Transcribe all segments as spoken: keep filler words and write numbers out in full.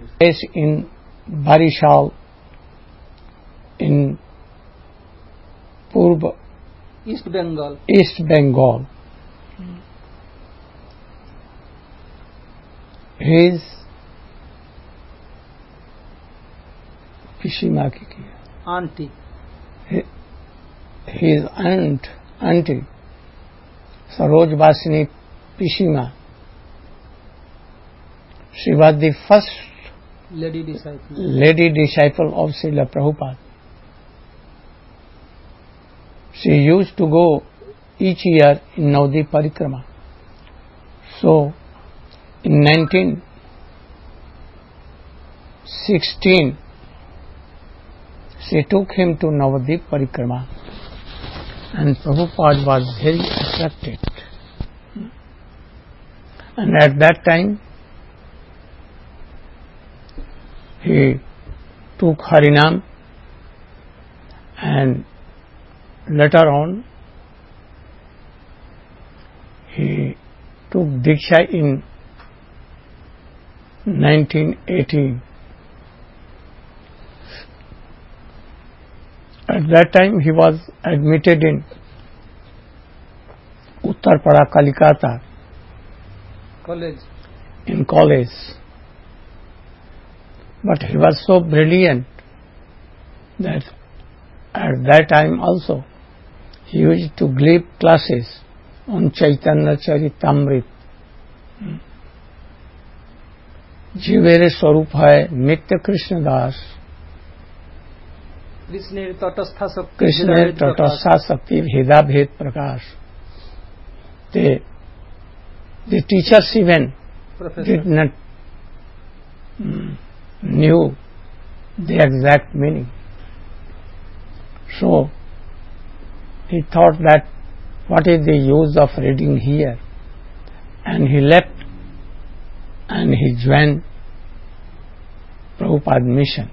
Based in Barishal in Purba, East Bengal. East Bengal. His Pishima ki kiya. Auntie. His aunt, auntie, Saroj Vasini Pishima. She was the first lady disciple, lady disciple of Srila Prabhupada. She used to go each year in Navadvip Parikrama. So, in nineteen sixteen, she took him to Navadvip Parikrama, and Prabhupada was very attracted. And at that time, he took Harinam, and later on he took Diksha in nineteen eighteen. At that time he was admitted in Uttarpada Kalikata college. in college. But he was so brilliant that at that time also he used to give classes on Chaitanya Charitamrita. जीवेरे स्वरूप है नित्य कृष्ण दास, कृष्णेर तटस्था शक्ति, कृष्णेर तटस्था शक्ति भेदा भेद प्रकाश. The, the teachers even Professor. did not mm, knew the exact meaning. So he thought that what is the use of reading here, and he left and he joined Prabhupada mission.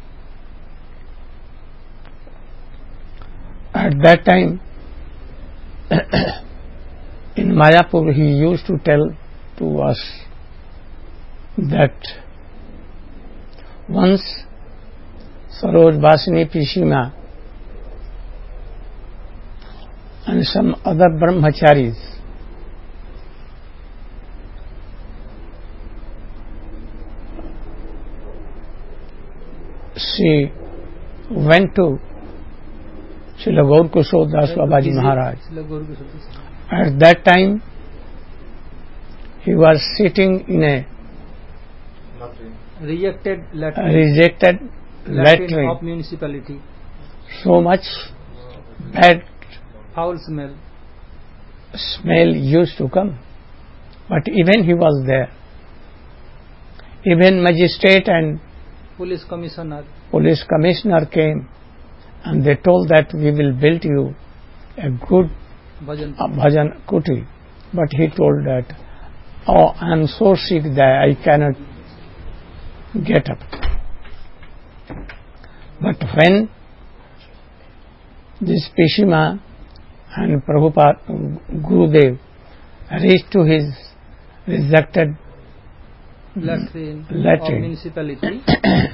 At that time in Mayapur he used to tell to us that once Saroj Vasini Pishima and some other brahmacharis she went to Srila Gaur Kishore Das Babaji Maharaj. At that time he was sitting in a rejected latrine, rejected latrine latrine. of municipality. So much bad Foul smell. smell used to come. But even he was there. Even magistrate and Police commissioner. police commissioner came, and they told that we will build you a good Bhajan. uh, bhajan kuti. But he told that, oh, I am so sick that I cannot get up. But when this Pishima and Prabhupada, Gurudev, reached to his rejected latrine, latrine. of municipality,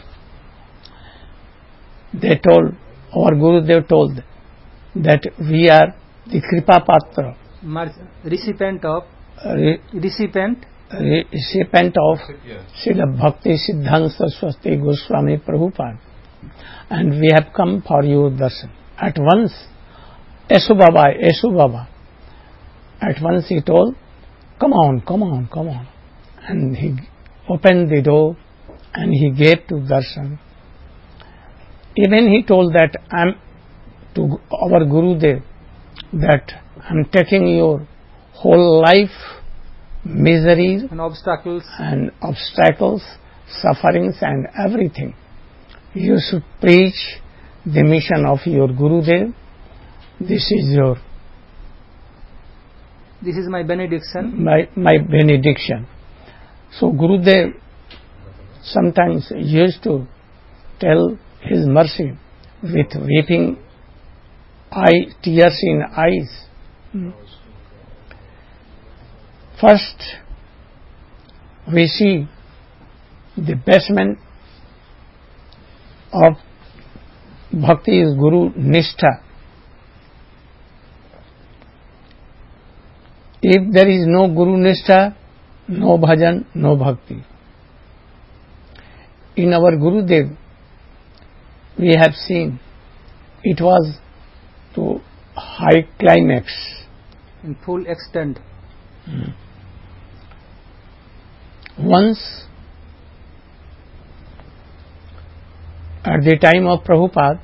they told, our Gurudev told that we are the Kripa Patra, mar- recipient of re- recipient re- recipient of Srila Bhakti Siddhanta Saraswati Goswami Prabhupada, and we have come for your darshan. At once, Esu Baba, Esu Baba, at once he told, come on, come on, come on. And he opened the door and he gave to darshan. Even he told that I am to our Gurudev that I am taking your whole life miseries and obstacles. and obstacles, sufferings and everything. You should preach the mission of your Gurudev. This is your This is my benediction. my, my benediction. So Gurudev sometimes used to tell his mercy with weeping eye, tears in eyes. First, we see the basement of bhakti is Guru Nishtha. If there is no Guru Nishtha, no bhajan, no bhakti. In our Gurudev, we have seen it was to high climax. In full extent. Hmm. Once, at the time of Prabhupada,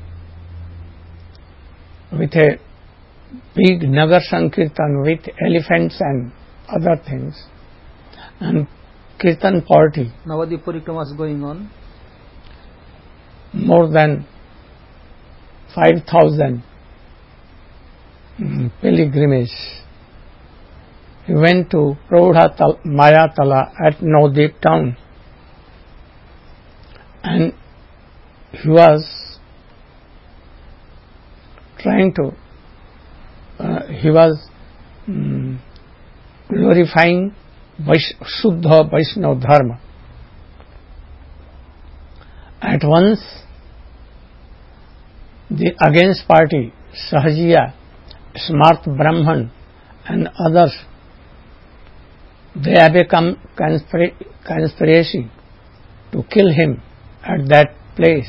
with a big Nagar Sankirtan with elephants and other things, and Kirtan party, Navadip Parikrama was going on. More than five thousand pilgrimage. He went to Praudha Mayatala at Navadip town, and he was trying to, uh, he was um, glorifying Vaish, Shuddha Vaishnava Dharma. At once, the against party, Sahajiya, Smart Brahman and others, they have become conspira- conspiracy to kill him at that place.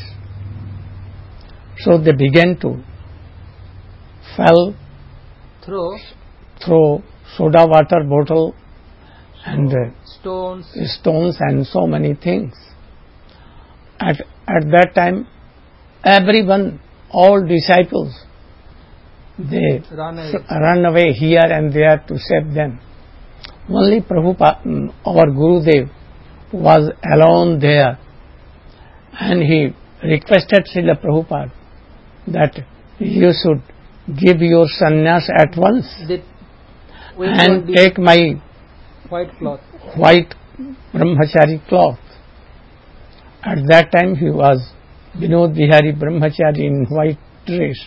So they began to fell, Throw, throw soda water bottle and uh, stones, stones and so many things. At, at that time, everyone, all disciples, they run away. run away here and there to save them. Only Prabhupada, our Gurudev, was alone there, and he requested Srila Prabhupada that you should give your sannyas at once They and take my white cloth. white brahmachari cloth. At that time he was Vinod Bihari Brahmachari in white dress.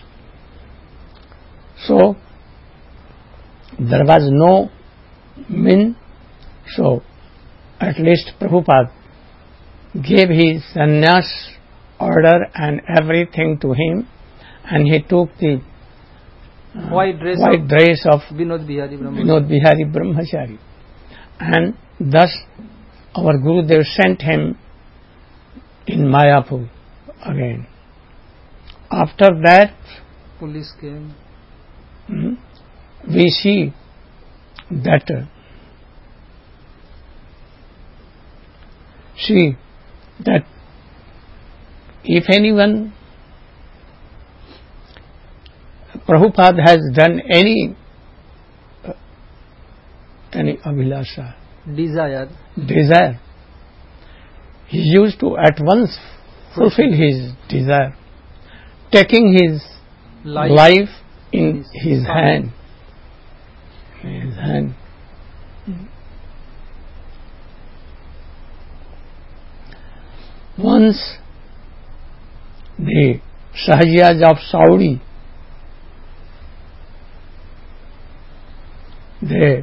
So there was no min, so at least Prabhupada gave his sannyas order and everything to him, and he took the uh, White dress white of dress of Vinod Bihari Brahmachari. Vinod Bihari Brahmachari, and thus our Gurudev sent him in Mayapur again. After that, Police came. hmm, we see that uh, see that if anyone, Prabhupada has done any uh, any abhilasha, Desire. desire, he used to at once fulfill his desire, taking his Life, life in his his hand. hand. In his hand. Once the Sahajiyas of Saudi, they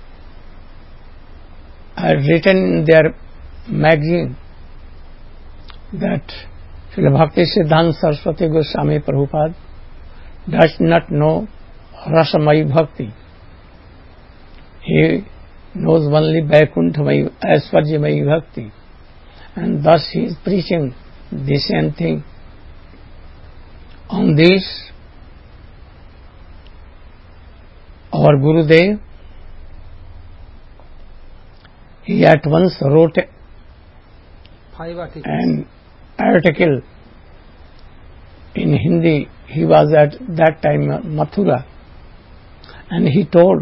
had written in their magazine that Srila Bhakti Siddhanta Saraswati Goswami Prabhupada does not know Rasamai Bhakti. He knows only Vaikunthamai, Aiswarjamai Bhakti. And thus he is preaching the same thing. On this, our Gurudev, he at once wrote Five articles. an article in Hindi. He was at that time Mathura, and he told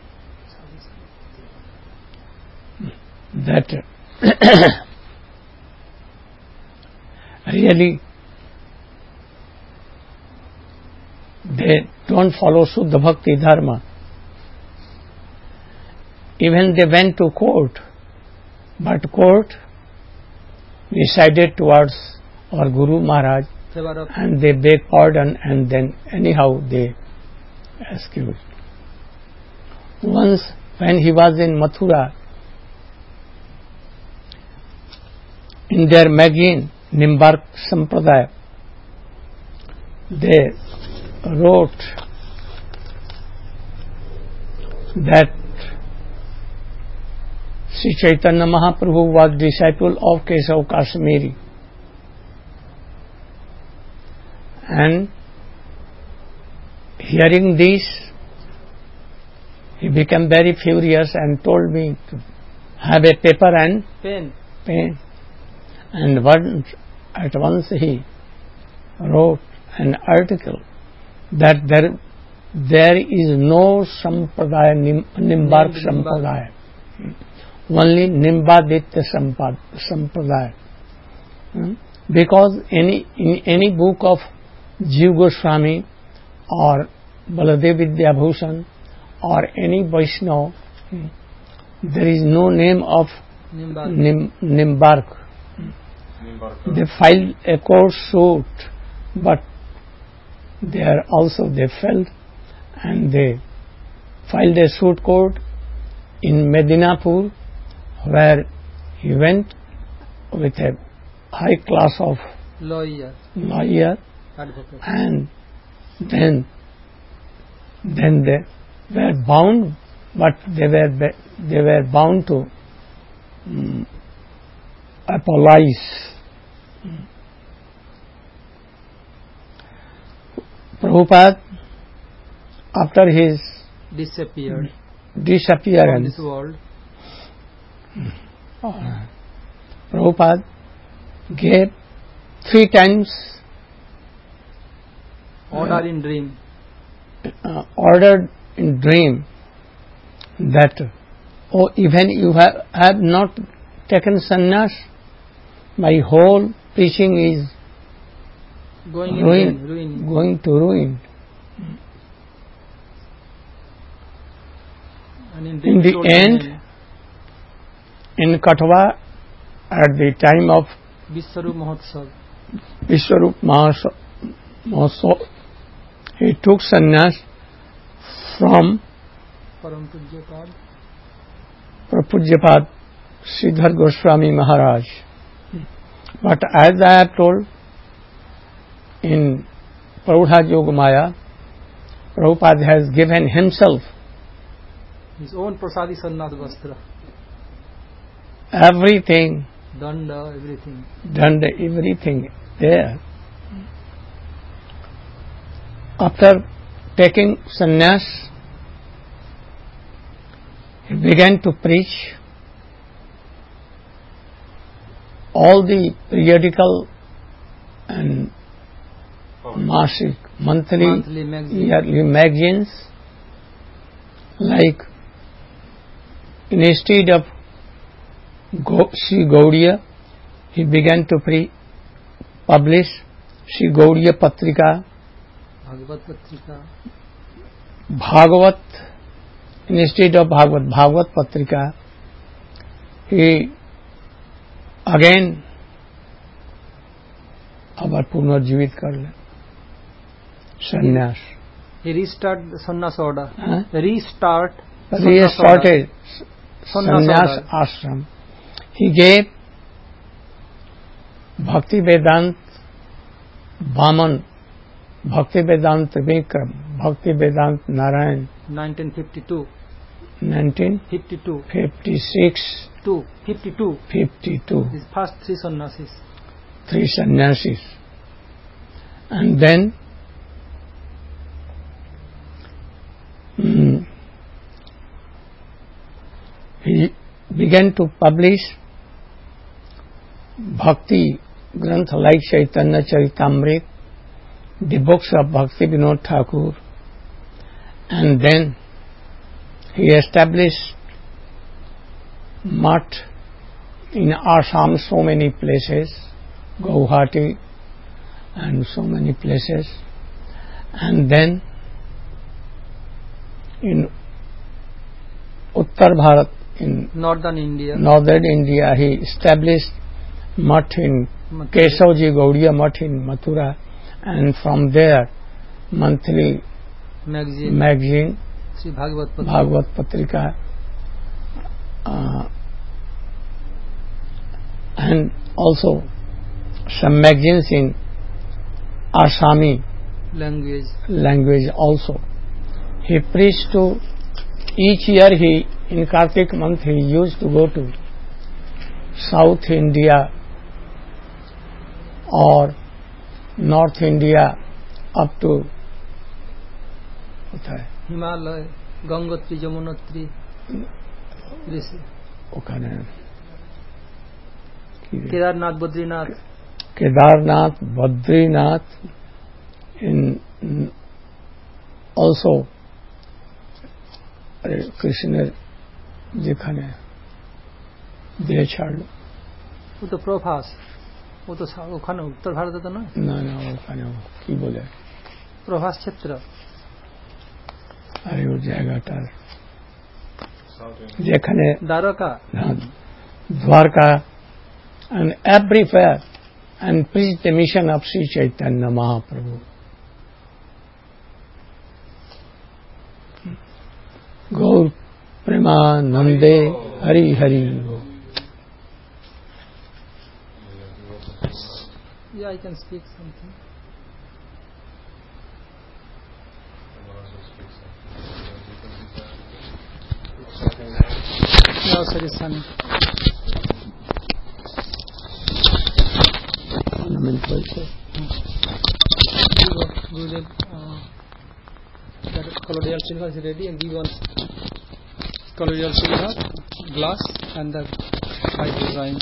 that really they don't follow Shuddha Bhakti Dharma. Even they went to court, but court decided towards our Guru Maharaj, and they beg pardon, and then anyhow they excused. Once when he was in Mathura, in their magazine Nimbark Sampradaya, they wrote that Sri Chaitanya Mahaprabhu was disciple of Keshav Kashmiri, and hearing this, he became very furious and told me to have a paper and pen. pen. And once, at once he wrote an article that there there is no Sampradaya, Nim, Nimbark Sampradaya, only Nimbaditya Sampradaya. Hmm? Because any in any book of Jiva Goswami or Baladev Vidyabhushan or any Vaishnava, hmm, there is no name of Nimbark. Nim, Nimbark. They filed a court suit, but there also they failed, and they filed a suit court in Medinapur, where he went with a high class of Lawyer. lawyer, Advocate. and then then they were bound, but they were they were bound to um, apologize. Prabhupada, after his Disappeared from disappearance, this world. uh, Prabhupada gave three times Order in dream. uh, ordered in dream that, oh, even you have, have not taken sannyas, my whole preaching is Going in ruin, vain, ruin. going to ruin. And in, In dream the told end, him, in Katwa, at the time of Vishwarup Mahotsav. Vishwarup Mahotsav, he took sannyas from Param Pujyapad. Prapujyapad Sridhar Goswami Maharaj. But as I have told, in Praudha Yogamaya, Prabhupada has given himself His own Prasadi Sannyas Vastra. everything, Danda, everything. done the everything there. After taking sannyas, he began to preach all the periodical and Masik, monthly, Monthly magazine. yearly magazines, like instead of Go, Sri Gaudiya, he began to pre publish Sri Gaudiya Patrika, Bhagavad Patrika. Bhagavat, instead of Bhagavat, Bhagavat Patrika. He again abar punarjivit karle. Sannyas. He restart the sannyas order. Huh? Restart. But sannyas he has started Sannyas sannyas order. ashram. He gave Bhakti Vedant Vaman, Bhakti Vedant Vikram, Bhakti Vedant Narayan, nineteen fifty-two. nineteen fifty-two. fifty-six, Two. fifty-two. fifty-two, His first three sannyasis. three sannyasis. And then mm, he began to publish Bhakti Granth like Chaitanya Charitamrit, the books of Bhakti Vinod Thakur, and then he established Math in Assam, so many places, Guwahati and so many places, and then in Uttar Bharat, in Northern India. northern India, he established Math in Mathura. Keshavji Gaudiya Math in Mathura, and from there monthly Magazine. magazine Sri Bhagavad Patrika. Bhagavad Patrika, uh, and also some magazines in Assami language. language also. He preached to, each year he, in Kartik month, he used to go to South India or North India up to Himalaya, Gangotri, Jamunotri, ওখানে Kedarnath, Badrinath. Kedarnath, Badrinath, in also Krishna যেখানে দেহ ছাড়লো ও তো প্রভাস, ও তো ওখানে উত্তর ভারতে তো নয়। না না ওখানে কি বলে প্রভাস ক্ষেত্র। আরে ও জায়গাটার যেখানে Dwarka, Dwarka, and everywhere and preach the mission of Sri Chaitanya Mahaprabhu. Gaur Premanande Hari Hari. Yeah, I can speak something. No, sorry, son. Gurudev, uh, that colloidal silver is ready, and give one colloidal silver glass and the hydrozyme.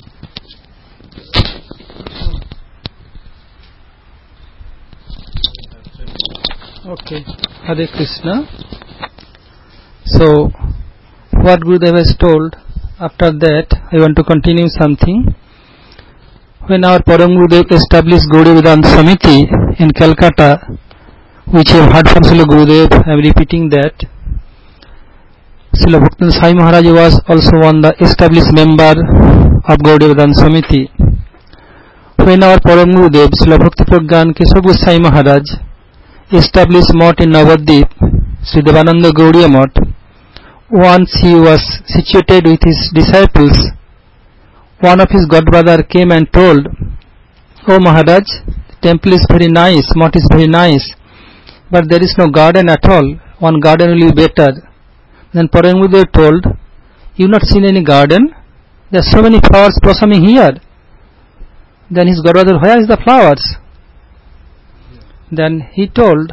Okay, Hare Krishna. So, what Gurudev has told, after that I want to continue something. When our Param Gurudev established Gaudiya Vedanta Samiti in Calcutta, which you have heard from Srila Gurudev, I am repeating that. Srila Bhaktivinoda Sai Maharaj was also one the established member of Gaudiya Vedanta Samiti. When our Param Gurudev, Srila Bhakti Pragyan Keshav Goswami Maharaj, established Math in Navadvip, Sri Devananda Gaudiya Math, once he was situated with his disciples, one of his godbrother came and told, "Oh Maharaj, the temple is very nice, Math is very nice, but there is no garden at all. One garden will be better." Then Param Gurudev told, "You not seen any garden? There are so many flowers blossoming here." Then his godbrother, "Where is the flowers?" Then he told,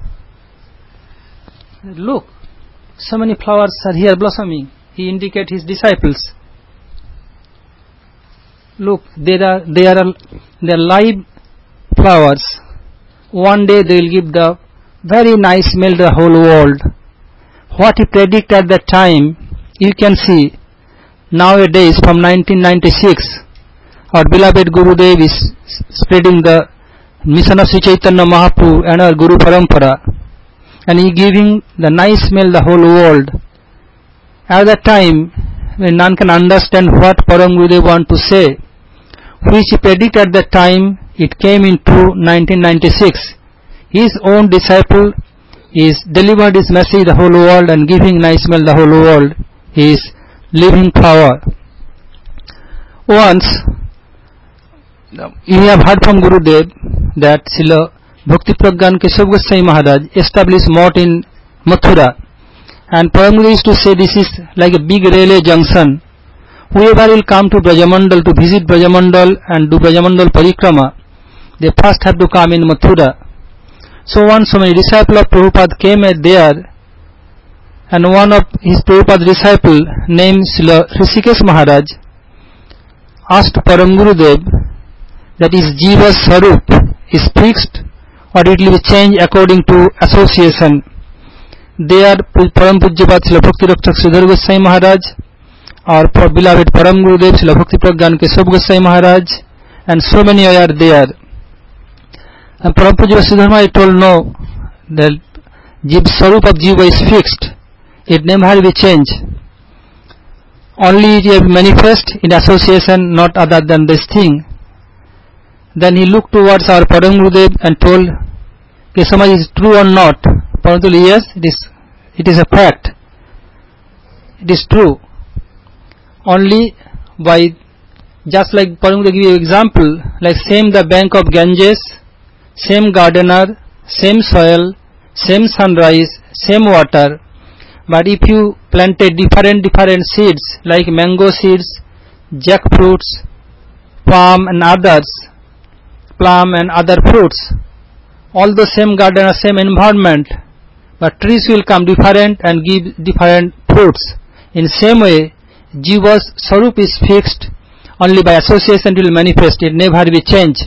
"Look, so many flowers are here blossoming." He indicated his disciples. "Look, there are they are they are live flowers. One day they will give the very nice smell to the whole world." What he predicted at that time, you can see nowadays from nineteen ninety-six, our beloved Gurudev is spreading the mission of Sri Chaitanya Mahaprabhu and our Guru Parampara, and he giving the nice smell the whole world. At that time, when none can understand what Param Gurudev want to say, which he predicted at that time, it came into nineteen ninety-six. His own disciple is delivered his message the whole world and giving nice smell the whole world. He is living power. Once, you have heard from Gurudev that Srila Bhakti Pragyan Keshav Goswami Maharaj established Math in Mathura, and Param Gurudev used to say this is like a big railway junction. Whoever will come to Brajamandal to visit Brajamandal and do Brajamandal Parikrama, they first have to come in Mathura. So once so many disciples of Prabhupada came there, and one of his Prabhupada disciple named Srila Hrishikesh Maharaj asked Param Gurudev that is Jiva's Sarup is fixed or it will be changed according to association. There Param Pujyapat Srila Bhakti Rakshak Sridhar Goswami Maharaj, our beloved Param Gurudev Srila Bhakti Pragyan Keshav Goswami Maharaj, and so many are there. And Param Pujyapat Sridhar Maharaj told, "No, the Jiva Sarup of Jiva is fixed. It never will be changed. Only it will manifest in association, not other than this thing." Then he looked towards our Param Gurudev and told, "Kesama, is true or not?" Param told, "Yes, it is. It is a fact. It is true. Only by just like Param give you example, like same the bank of Ganges, same gardener, same soil, same sunrise, same water. But if you planted different different seeds like mango seeds, jackfruits, palm and others, plum and other fruits, all the same garden, same environment, but trees will come different and give different fruits. In same way, Jiva's Sarup is fixed, only by association it will manifest, it never will change.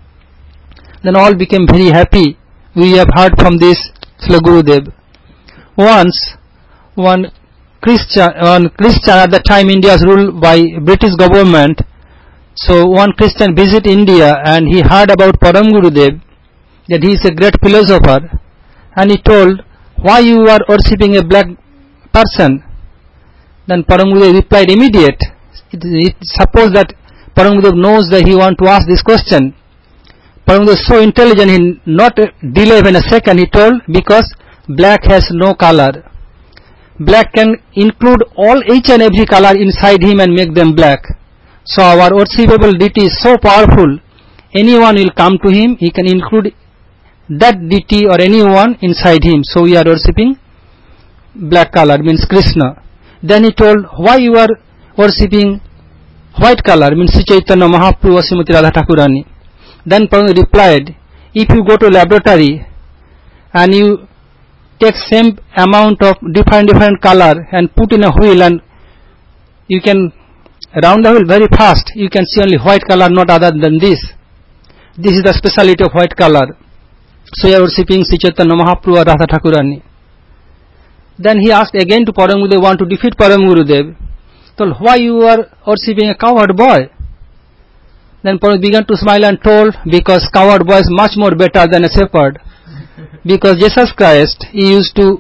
Then all became very happy. We have heard from this Srila Gurudev. Once, one Christian, one Christian at the time India was ruled by British government. So one Christian visit India and he heard about Param Gurudev, that he is a great philosopher, and he told, why you are worshipping a black person? Then Param Gurudev replied immediate. It, it, suppose that Param Gurudev knows that he want to ask this question. Param Gurudev is so intelligent, he not delay even a second, he told, because black has no color. Black can include all each and every color inside him and make them black. So our worshipable deity is so powerful, anyone will come to him, he can include that deity or anyone inside him. So we are worshipping black color, means Krishna. Then he told, why you are worshipping white color, means Sri Chaitanya Mahaprabhu, Srimati Radha Thakurani. Then Param replied, if you go to laboratory and you take same amount of different different color and put in a wheel and you can round the wheel very fast, you can see only white color, not other than this. This is the speciality of white color. So you are worshipping Sri Chaitanya Mahaprabhu or Radha Thakurani. Then he asked again to Param Gurudev, want to defeat Param Gurudev. Told, why you are worshipping a cowherd boy? Then Param began to smile and told, because cowherd boy is much more better than a shepherd. Because Jesus Christ, he used to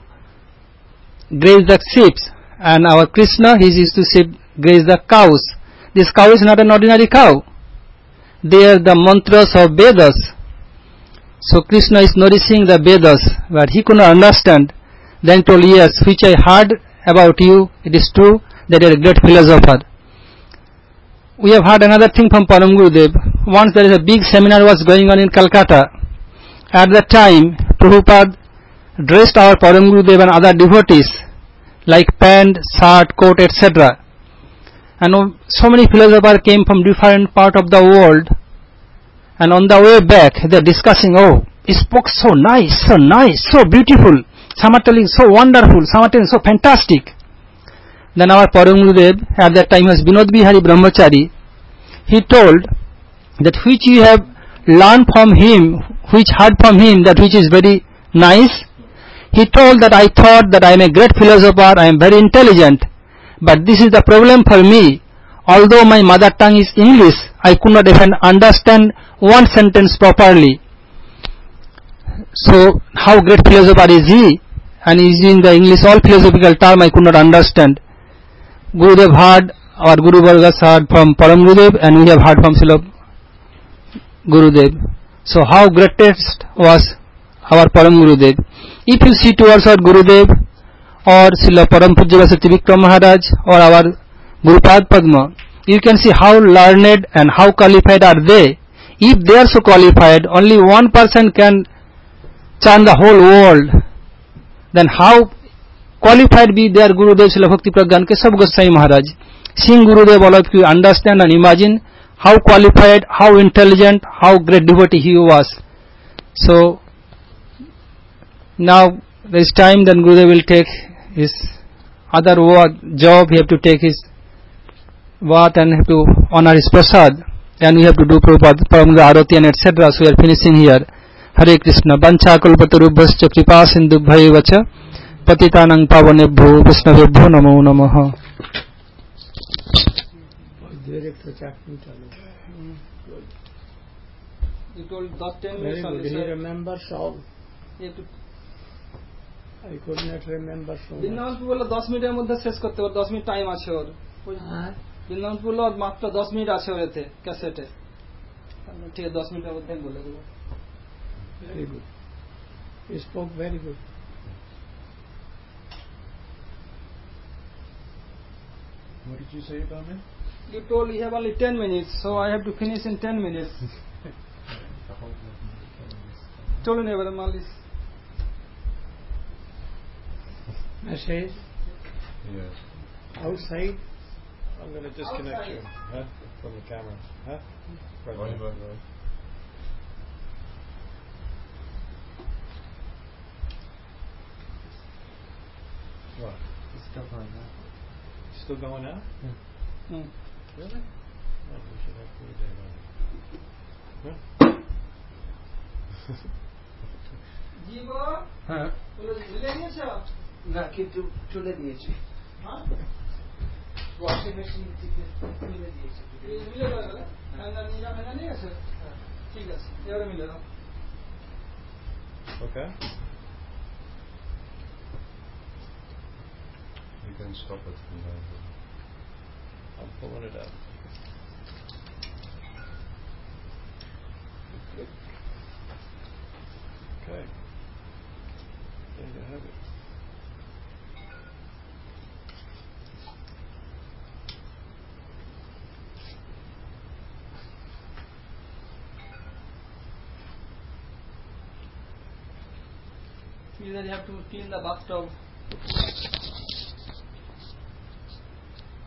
graze the sheep, and our Krishna, he used to graze the cows. This cow is not an ordinary cow. They are the mantras of Vedas. So Krishna is nourishing the Vedas, but he could not understand. Then told, yes, which I heard about you, it is true that you are a great philosopher. We have heard another thing from Param Gurudev. Once there is a big seminar was going on in Calcutta. At that time, Prabhupada dressed our Param Gurudev and other devotees like pant, shirt, coat, et cetera. And so many philosophers came from different parts of the world. And on the way back, they are discussing, oh, he spoke so nice, so nice, so beautiful. Some are telling so wonderful, some are telling so fantastic. Then our Param Gurudev, at that time was Vinod Bihari Brahmachari, he told that which you have learned from him, which heard from him, that which is very nice. He told that I thought that I am a great philosopher, I am very intelligent, but this is the problem for me. Although my mother tongue is English, I could not even understand one sentence properly. So how great philosopher is he? And he is in the English, all philosophical term I could not understand. Gurudev heard, our Guru Vargas heard from Param Gurudev, and we have heard from Srila Gurudev. So how greatest was our Param Gurudev. If you see towards our Gurudev or Srila Param Pujya Vikram Maharaj or our Gurupad Padma, you can see how learned and how qualified are they. If they are so qualified, only one person can chant the whole world, then how qualified be their Gurudev Srila Bhakti Pragyan Keshav Goswami Maharaj. Seeing Gurudev, all of you understand and imagine how qualified, how intelligent, how great devotee he was. So now there is time, then Gurudev will take his other job, he have to take his what and have to honor his prasad, and we have to do Prabhupada Paramguru Arati and et cetera. So we are finishing here. Hare Krishna. Vancha kalpatarubhascha kripa sindubhaiva cha patitanang pavanebhyo vishnavebhyo namo namaha. You told ten minutes only, sir. He remembers all. I could not remember so much. Brindavan বললো দশ মিনিটের মধ্যে শেষ করতে পারো, দশ minute time আছে ওর। বৃন্দাবন বললো মাত্র দশ মিনিট আছে ওর এতে ক্যাসেটে। ঠিক আছে, দশ মিনিটের মধ্যে বলে দেবো। Very good. He spoke very good. What did you say about me? You told you have only ten minutes, so I have to finish in ten minutes. Told you never malis. Message? Yes. Outside? I'm going to disconnect Outside. you huh? from the camera. Huh? Right, right, right, right. What? It's still going on. Still going out? Hmm. Really? Oh, we should have food day on. Huh? Jibo, হ্যাঁ বলে ভুলে গিয়েছো? না কিন্তু চলে দিয়েছি হ্যাঁ? Washing machine থেকে তুলে দিয়েছি এই মিলে দাও না? না নিয়ে যাবে না নিয়ে আসো? ঠিক আছে, এবারে মিলে দাও। Okay. You can stop it from there. I'm pulling it out. Okay. There you have it. Either you have to clean the bathtub